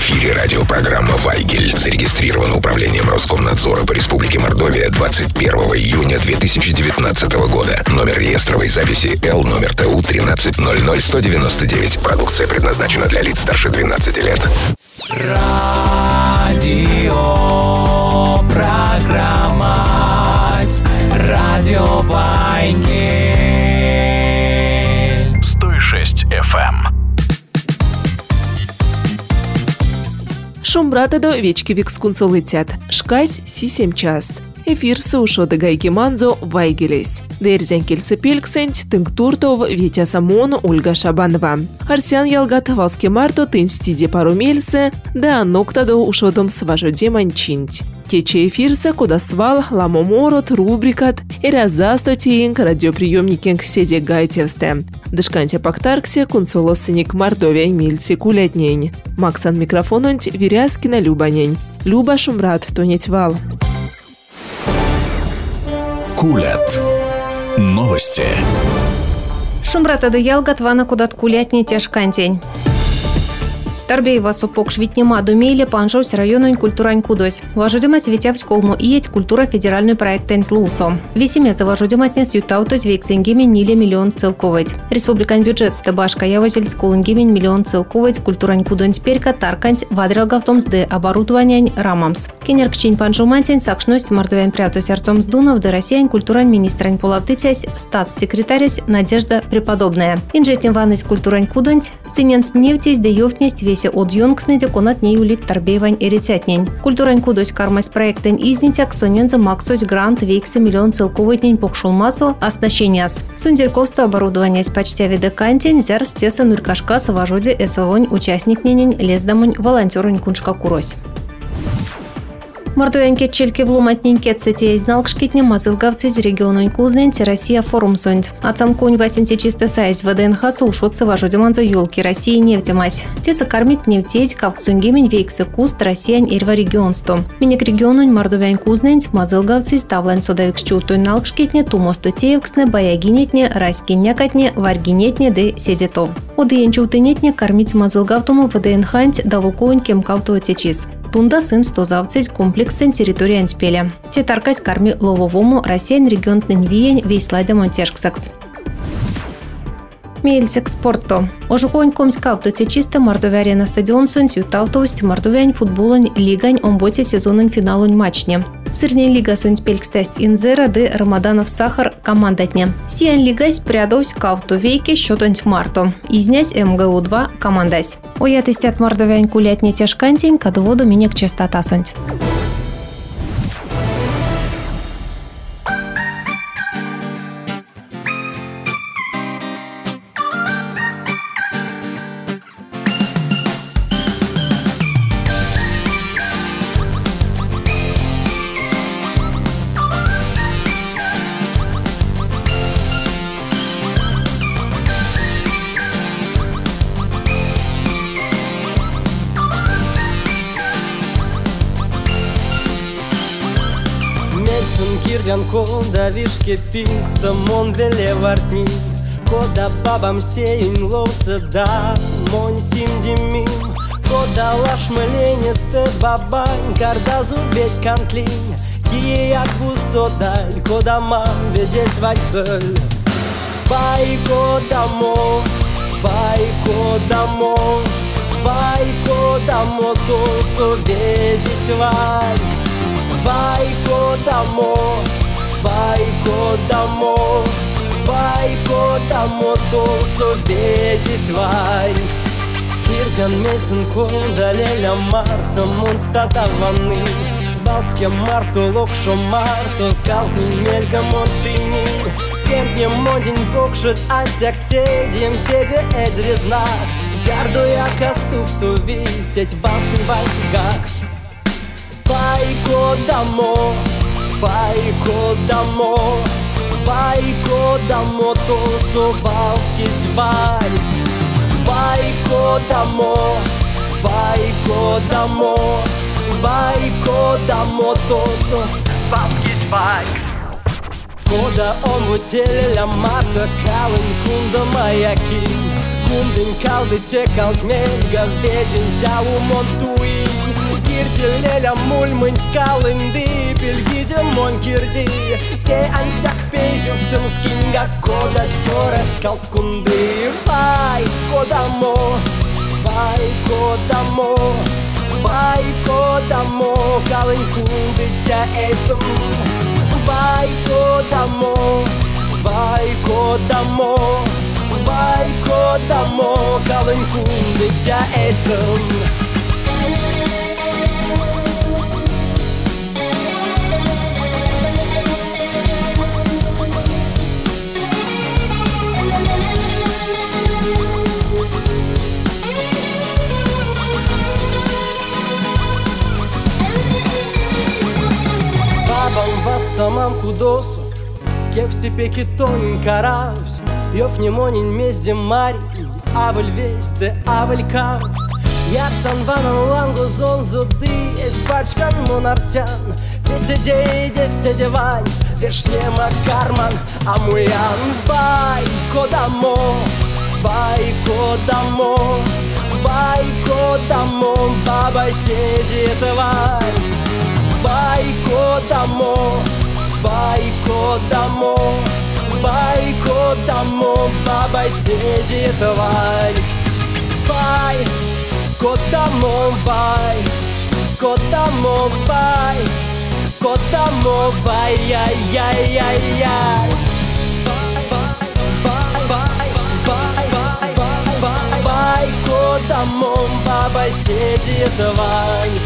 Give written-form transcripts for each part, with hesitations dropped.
эфире радиопрограмма «Вайгель». Зарегистрирована Управлением Роскомнадзора по Республике Мордовия 21 июня 2019 года. Номер реестровой записи Л номер ТУ 1300199. Продукция предназначена для лиц старше 12 лет. Радиопрограмма «Радио Вайгель». 106 FM. Шумбратадо вечки викскунцо летят. Шкась си-7 част. Эфирсы ушоды гайки манзо вайгелес. Дерзен кельсы пельксенть, тынк туртов, Витя Самон, Ольга Шабанова. Арсян ялгат валски марто тынстиде пару мельсы, да ноктадо ушодом сважоде манчинть. Тече эфирса, куда свал, ламоморот, рубрикат, эрязасто тиенк, радиоприемникенк седе гайтерсте. Дышканте пактарксе, кунсолоссеник Мордовия мильцы кулятнень. Максан микрофононть, Вирязкина Любанень. Люба Шумбрат, тонеть вал. Кулят. Новости. Шумбрата ялгат вана кудат кулятне тяжкантень. Тарбеева супок швитнема думейле панжось районын культурань кудось. Важудемась витявсь колму иеть культура федеральный проект тенслусо. Весемеца важудематнес ютаутось вексенгемен ниле миллион целковать. Республикан бюджет стебашка явозельц колынгемен миллион целковать культурань кудонь перка тарканть вадрелгавтомс де оборудованиянь рамамс. Кенеркчин панжумантень сакшность мордовян прятус арцомс дунов де россиян культурань министрань полавтыцясь статс-секретарясь Надежда Преподобная. Инжетнем ванность культурань кудонь сцененс нефтесь де ёвтнесть весе от юнгснеде конат не юлит тарбеевань эритятнень. Культурань кудось кармась проектен изнитяк соненза максось грант вексе миллион целковытнень покшулмасо оснащениас. Сундерковство оборудование с почти видекантень зяр стеса нуркашка саважоде эсовонь участник ненень лездамонь волонтерунь куншка курось. Мордовянке чельке вломатненьке цете изналкшкитне мазылгавцы из региону Кузненти Россия форум сонд. Ацамконь васенте чисто сайз ВДНХ сушутся вожуде манзо юлки России нефтемась. Те сокормит нефтеть кавксунгемень вейксы куст Россиян ирва регионсто. Минек регионунь Мордовян Кузненти мазылгавцы из тавлань содавикшчу той налкшкитне тумосто теевксне баягинетне райскиннякатне варгинетне де седетов. Одыенчутынетне кормить мазылгавтому ВДНХ даволковань кемкавто течис. Тунда сын стозавцить комплексен территории Антпеля. Те таркась карми лововому Россиян регион Ненвиень вейсладя монтяжксакс. Мельсек спорту. Ожуконь комскавто те чисто Мордовяре на стадион сунтью тавтовость Мордовянь футболонь лигань омботе сезононь финалонь матчне. Сырней лига сунтпелькстасть инзера де Рамаданов Сахар командатне. Сиян лигась прядовсь кавто вейке счетонь марто. Изнясь МГУ-2 командась. Оятыстят Мордовянь кулятне тяжкантень кадоводу минек частота сунть. Кирдян кода вишке пингста мон веле вартни кода бабам сеин лоуса да мон симдимин кода лаш мылене сте бабань кардазу ведь кантлин кие як бузодаль кода мам ведесь вальцель бай кодамо то соведись вальс Vai kodamo to sovedis vaiks Kirdian mesen konda lelia marta monstata vani Valske marto lokšo marto skalku melga mončini Kempnje modin pokšet ansjak sedjem tede ezre znak Zjardo jaka stuftu visjet valsni vals gaks Vai kodamo to sovalskis vals Vai kodamo to sovalskis vals Кода омутеля марка калын кунда маяки Kundin kaldıse kalkmel Gavedin tjavu montui Kirtilelä mulmint kalindi Pilgidja mon kirdi Te ansak peijuftin skinga Koda tjoras kalkundi Vai kodamo Vai kodamo Vai kodamo Kalin kunditja estum Vai kodamo Vai kodamo Vai kodamo Kalin kunditja estum Самам кудосу, кеп степе китонин каравс, Йов немонин мездем мари, авель весть, де авель кавст. Я санванан лангу зонзуды, эспачкан монарсян, Деседе ванс, вешнема карман, амуян. Vai kodamo, vai kodamo, vai kodamo, бабай сидит ванс. Vai kodamo, vai kodamo, vai kodamo, бабай сидит вальс. Vai kodamo, vai kodamo, vai kodamo, vai, ai. Vai kodamo, бабай сидит вальс.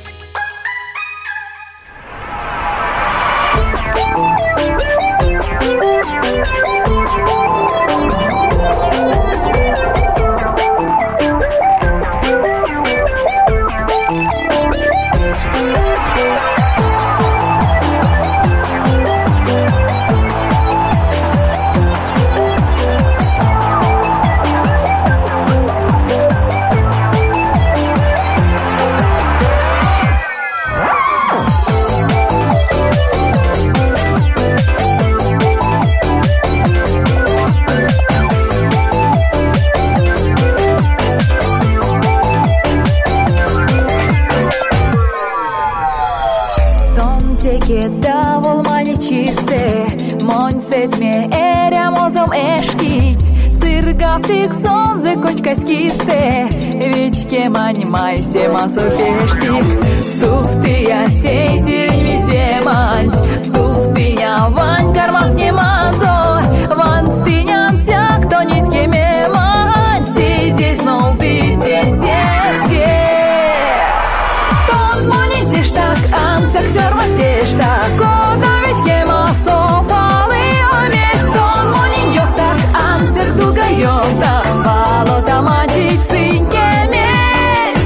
Tik sonze kočkas kiste, Vičke manimai sema sopeštik, Stuftia teitirin vizemant, Stuftia van karmak nemazo, Van stiņam sjak to nitke memant, Sидеть нолби тензеске. Ton mani teštak, Ansak sörma teštak, Koda vičke maso pali omet, Ton mani joftak, Ansak duga joftak, Balota mačici njemet.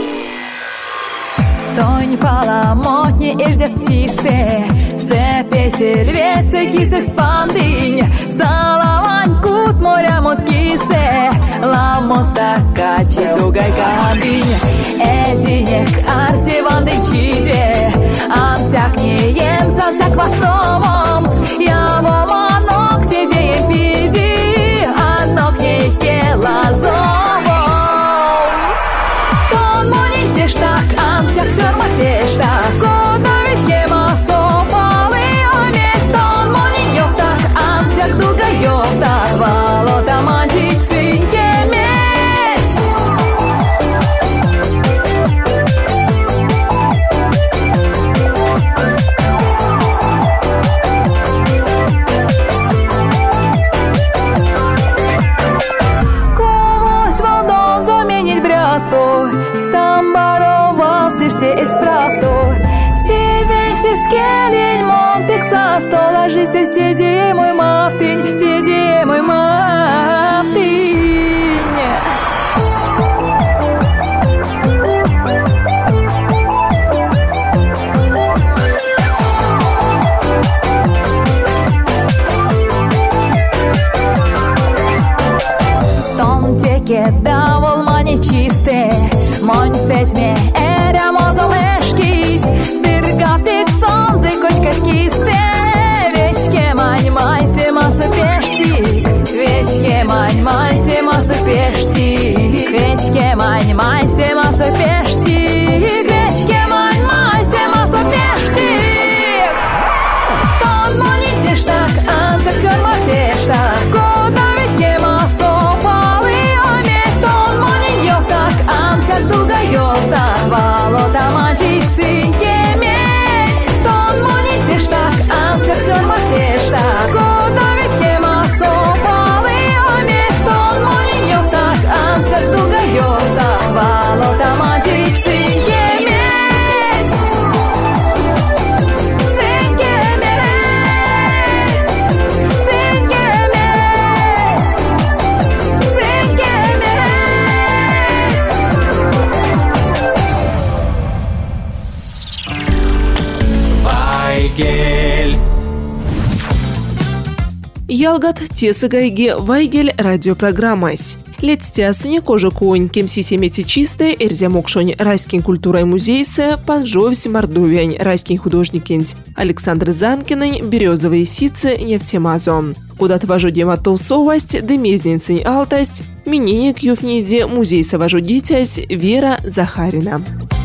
Тонь паламотни еждет птицы, Сепеси львецы кисы спандынь, Салавань кут моря муткисе, Ламоста качи дугай кандынь, Эзинек арси вандын чиде, Ансяк не ем сансяк вастомом, Явом анок сидеем пиди, Анок не келазовом. Тон мони тештак, Ансяк сörma тештак, Koda vičke maso pali omet, Ton moni joftak, Ансяк duga joftak, Valota mačici njemet. Kovos valdon zomenil brăsto, Stambarov valstiște espravto, Сидите скелень, мон пексасто, Ложите, сиди, мой мафтынь, Сиди, мой мафтынь. Тон теке давол мани чисте, Монь сетме эра мозом эшкить, Сыргавтик сонзы кочкас кисте, Вечке мань майсе масы пештик, Вечке мань майсе масы пештик. Ялгат тесыгайге вайгель радиопрограммась. Летстясыне кожа коень кемсисемете чистые эрзямокшонь райскин культурай музейсе панжовсь Мордовиань райскин художникинь Александр Занкинень березовые сицы нефтемазо. Куда-то важу дема толсовость, демезненцень алтость, минеек юфнизе музей соважу дитясь Вера Захарина.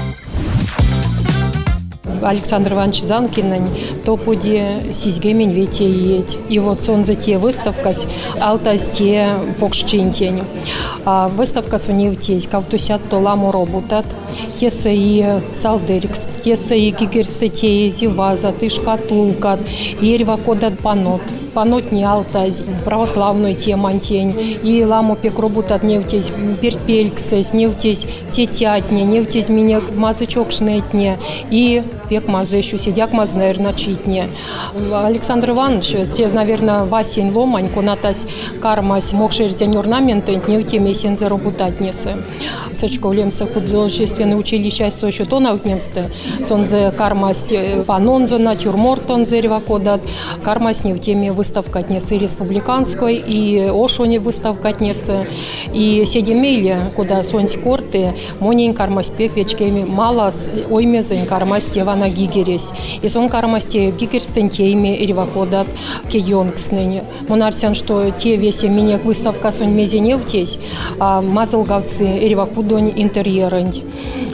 Александр Иванович Занкин то поди сизгемень вете еть. И вот сон за те выставка алтасте покшчинтень. Выставка соневтесь, как тусят то ламу роботат. Теса и салдерикс, теса и гигерстатеи, зиваза, ты шкатулка, ерва кодат панот. Панот не алтаз, православную темантень. И ламу пек роботат невтесь перпельксес, невтесь тетятне, невтесь меня мазычок шнетне. И пек мазы еще сидяк маз, наверное, читне. Александр Иванович, те, наверное, Васень ломань, конатась кармась, мокшерзень орнаменты, невте месензе роботат несе. Сочковлемца художественное училище, еще то наутнемсте. Сонзе кармасть панонзо, натюрмортонзе ревакодат, кармась невтеме выставка несе республиканской, и ошоне выставка несе, и седемейле, куда сонсь корты, монень кармась пеквечками, малас, оймезень кармась тевана гигерес. И сон кармась те гигерстентейме ревакодат кедёнкснене. Монарцян, что те весе меня выставка сонь мезе невтесь, а мазалгавцы ревакудонь интерьерэнь.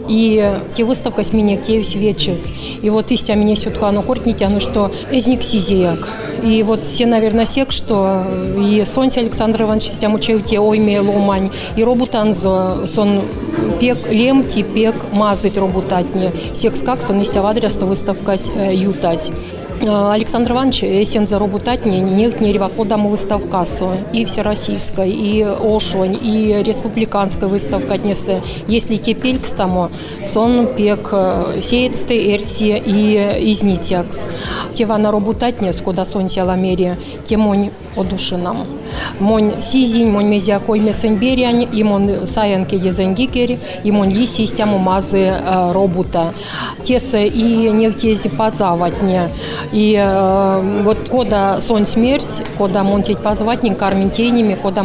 И те выставка с меня кевсь вечес. И вот истя меня сютка оно кортните, оно что эзник сизеяк. И вот все, наверное, сек, что и сонся Александр Иванович стям учил те ойме ломань, и робутанзо сон пек лемти пек мазать робутатне. Секс как сон истя в адрес, то выставка ютась. Александр Иванович эсен за роботатне не ревакодам выставкасу и всероссийской, и ошонь, и республиканской выставка отнесе. Если те пелькс тому, сон пек сеецте эрси и изнитякс. Тева на роботатне, скуда сон сяламерия, темонь одушинам. Монь сизинь, монь мезиакой месенберянь, и мон саянке езенгикери, и мон лиси стяму мазы робота. Тесе и не в тези позаватне. И вот кода сон смерть, кода монтить позватнин карментейними, кода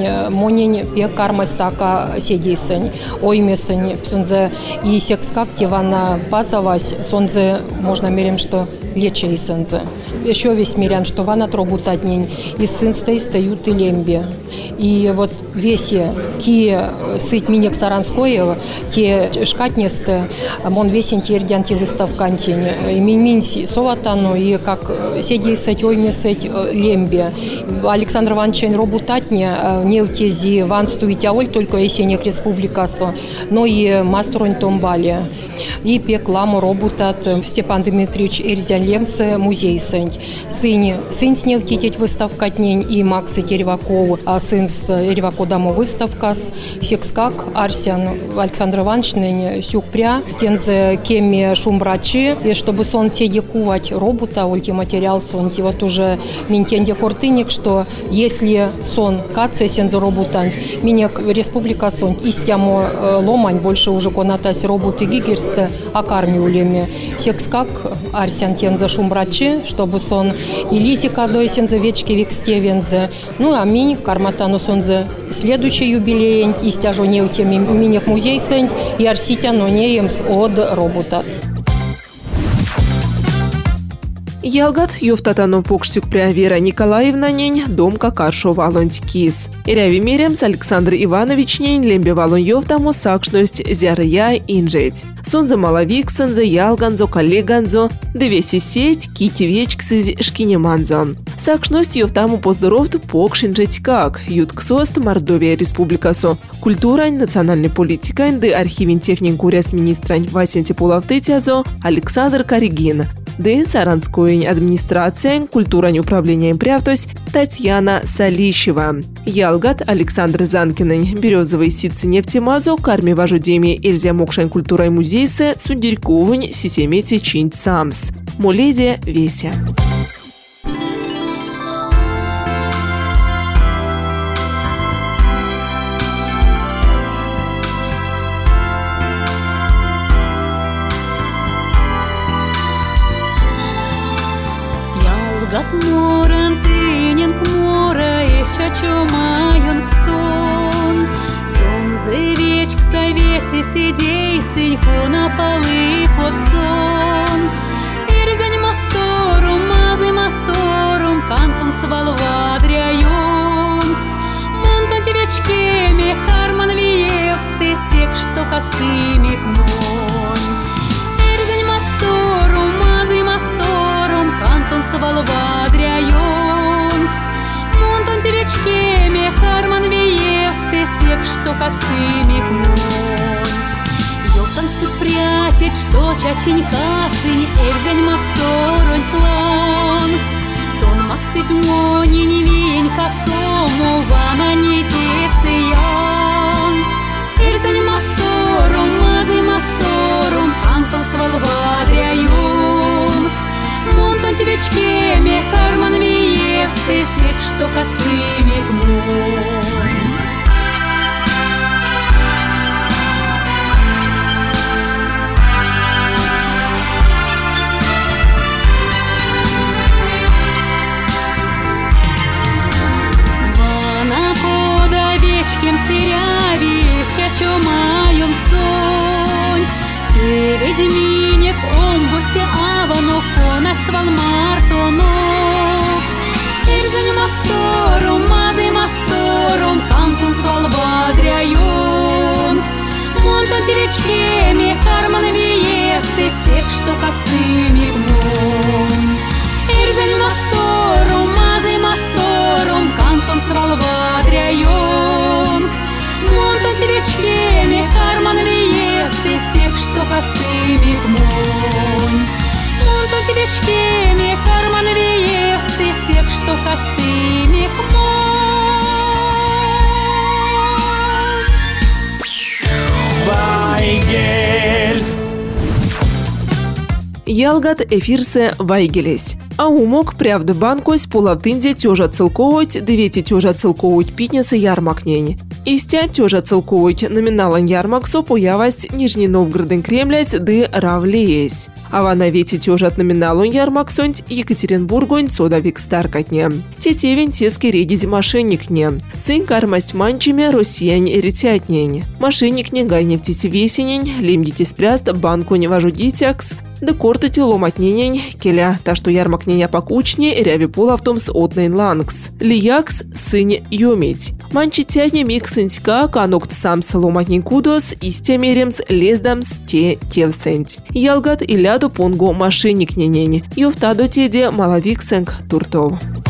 монень пек кармась така седейсень, оймесень, сонзе и секс как тивана позавась, сонзе можно мерем, что лечейсензе. Еще весь мирян, что вана трогутатнень, и сын стают и лембе. И вот весе ки сыть минек саранское, те шкатнесте, мон весен тердян те выставкантень, и минси соватану, и как седей сеть, ойме сеть лембе. Александр Иванович робутатне, не в тези ван стуить аоль, только есенек республикасо, но и мастронь томбали. И пек ламу робутат Степан Дмитриевич Эрзялемсе музей сень. Сын снев тететь выставкатнень и Макс Тереваков, а сын с Теревакодаму выставкас. Секскак Арсян Александр Иванович сюкпря, тензе кеми шумбрачи, и чтобы сон седи кувать робота, ультиматериал сон, вот уже минтенде кортыник, что если сон каце сензо роботан, минек республика сон, истямо ломань, больше уже конатась роботы гигерсте, а карми улеме. Секскак Арсян тензе шумбрачи, чтобы сон и лизика до сензе вечки викстевензе. Ну а минь карматану сонзе следующий юбилей, истяжу не у теми минек музей сень, и арситяно неемс от робота. Ялгат юфтатану покштюк пря Вера Николаевна нень дом какаршо валонть кис. Иряви мерем с Александр Иванович нень лембе валон юфтаму сакшность зярыя инжеть. Сонза малавиксан за ялганзо коллеганзо, девеси сеть кити вечксыз шкинеманзо. Сакшность юфтаму поздоровт покшинжеть как ютксост Мордовия республикасо. Культурань, национальной политикань, де архивин техник гуряс министрань Васенти Пулавтетязо Александр Каригин. Де Саранскую администрация, культурань управлением прявтось Татьяна Салищева. Ялгат Александр Занкин, березовый ситцы нефтемазо, карми важудеми Эльзя Мокшань культурой музейсе, Сундерьковань, сисемете чинь самс. Моледе Веся. Ялгат морем тынен свалвадря юнгст. Монтон девечкеми карман виевсты сек, что костымик мой. Эрзень масторум, мазы масторум, кантон свалвадря юнгст. Монтон девечкеми карман виевсты сек, что костымик мой. Ёлтан си прятить, что чаченька сынь, эрзень масторонь клонгс. Тон максить мони не вень косому, вана не тесиян. Эрзень масторум, мазы масторум, антон свалвадря юнгс. Монтон девечкеми карман виевсты сек, что костымик мой. Кем сырявись, чачо маем сонь. Те ведьминек омбусе авано фона свалмартонок. Эрзень масторум, мазы масторум, кантун свалвадря юнгст. Монтон девечкеми карман виевсты сек, что костымик мой. Эрзень масторум, мазы масторум, кантун свалвадря юнгст. Монтон девечкеми карман виевсты сек, что костымик мой. Монтон девечкеми карман виевсты сек, что костымик мой. Вайгель. Ялгат эфирсе Вайгелес. А умок правда банкось половтынде тёжа целковать, девяти тёжа целковать питнеса ярмакнень. Истя тёжа целковать номиналан ярмаксо появасть Нижний Новгороден Кремлясь ды равлеесь. А вана вети тёжа от номиналун ярмаксонть Екатеринбургонь содавик старкатне. Тетевень тески редить мошенникне. Сын кармасть манчами россиянь эритятнень. Мошенникне гайневтите весенень, лемдите спряст банку не важудитякс. Да кортати ломатненень, келя, та что ярмакненя покучне, ряви полавтомс отнейн лангс. Лиякс сынь йомить. Манчи тятне миксенька, канокт самс ломатнень кудос, истемеремс лездамс те тевсенть. Ялгат и ляду понго мошенникненень. Йовтадо теде малавиксенг туртов.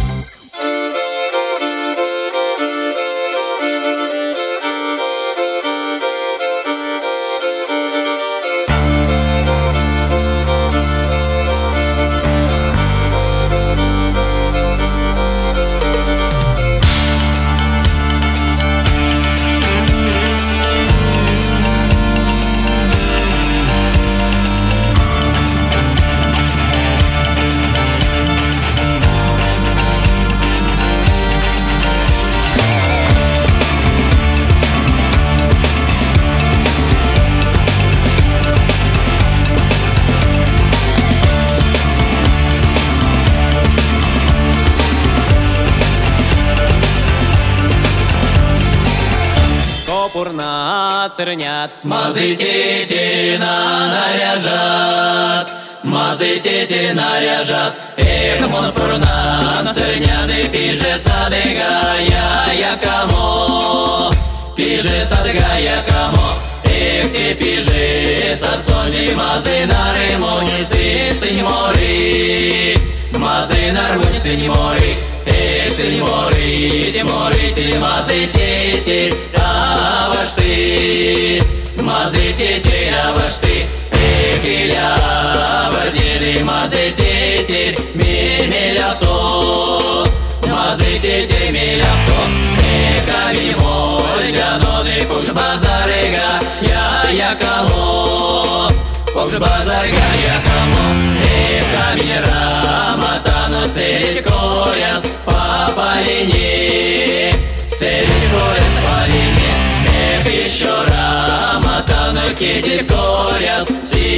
Пурна цернят, мазы тетерина наряжат, мазы тетерина наряжат. Эх, мон пурна цернят, и пиже садыга я кому, пиже садыга я кому. Эх, те пиже садсони, мазы на ремоне сынь мори, мазы на ремоне сынь мори. Эх, сынь мори, мазы тетерь, аваш ты, мазы тетерь, аваш ты. Эх, иля, вардели, мазы тетерь, мемелято, мазы тетерь, мелято. Эх, ами моль, дяноды, пуш базарыга, я кому, пуш базарыга, я кому. Эх, камера, матану, серить коряс, попалине, серить коряс, палине. Эх, еще раматану, кедик коряс,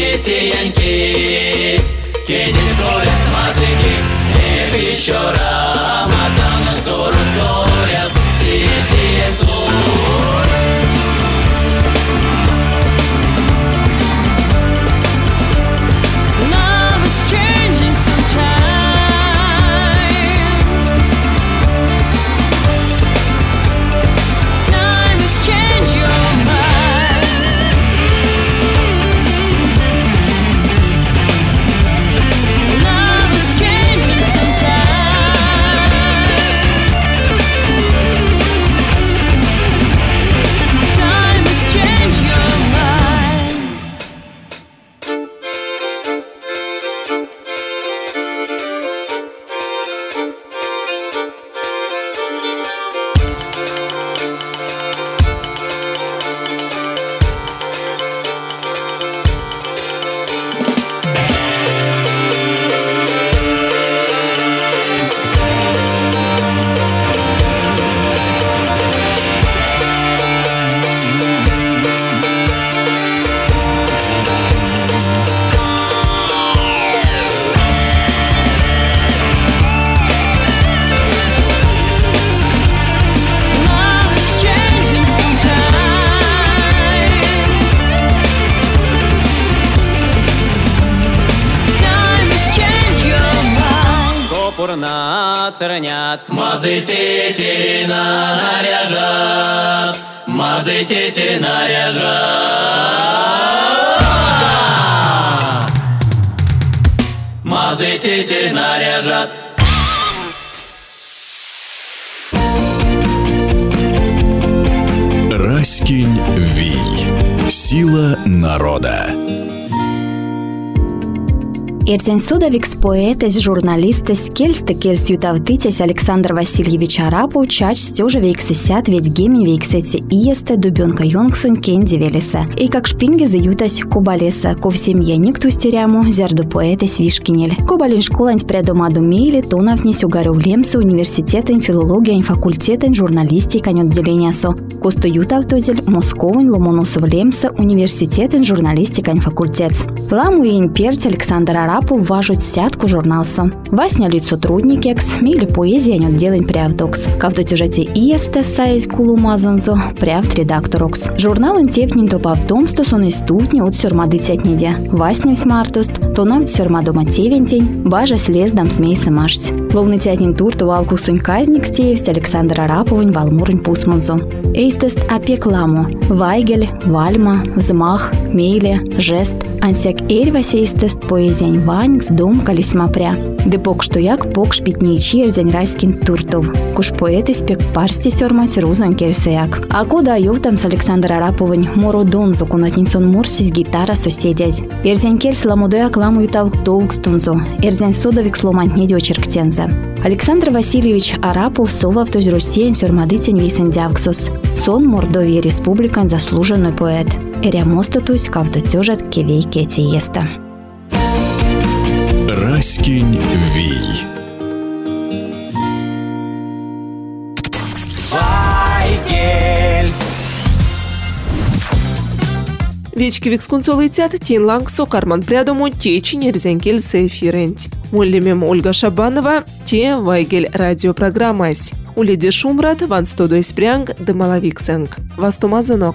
сисиянькис, кедик коряс, мазыкис. Эх, еще раматану, зору коряс, сисиянцур. Love is changing sometimes. на цернят. Мазы тетерь наряжат, мазы тетерь наряжат, мазы тетерь наряжат. Раськень Вий. Сила народа. Эрзен судовикс поэтес, журналистес, кельс ютавтитес Александр Васильевич Арапов чач стёжа вейксесят ведь геми вейксети иесте дубёнка йонгсун кенди велеса. И как шпинги заютась кубалеса, ков семье никту стеряму, зерду поэтес вишкинель. Кубалин школань предомаду мейли, тонавнись угаров лемса университетен филология факультетен журналистика отделения со. Косту ютавтозель Московын ломоносов лемса университетен журналистика факультет. Ламу и имперт Александр Арапов важуть сятку журналсу. Васня лид сотрудник екс, мили поэзия нёт делень прявдокс. Кавто тюжете иесте сайз кулумазонзо, прявд редакторокс. Журналын тевнин то павтомсто сон истутни от сёрмады тятниде. Васня всмартост, то навд сёрмадома тевентень, бажа слездам смейся машсь. Ловный тятнин тур то валку сунь казник стеевсь Александр Араповын валмурын пусмонзо. Эйстест опек ламу. Вайгель, вальма, взмах, мейле, жест. Ансяк эрьвася эйстест поэзиянь ванькс дом калисмапря. Де пок что як пок шпитничи эрзянь райскин туртов. Куш поэт испек парсти сёрмась рузан керсаяк. А кода айовтам с Александр Араповын моро донзо кунатнинсон морсис гитара соседязь. Эрзянь керс ламудояк ламу ютавк толкстунзо. Эрзянь содовик сломантнеди очерктенза. Александр Васильевич Арапов совав тоз Россиян сёрмадытень вейсендявксос. Сон Мордовия республикан заслуженный поэт. Эрямостотусь кавто тёжат кевейки эти еста. Раськень Вий. Вайгель. Вечки викскунцолыцят тенланг сокарман прядому течи нерзянкель сефирент. Муллемем Ольга Шабанова, те Вайгель радиопрограммась. Уледи Шумрат, ван стодой спрянг, демалавиксенг. Вастомазонок.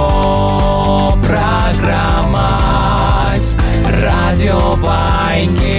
Радио Вайгель.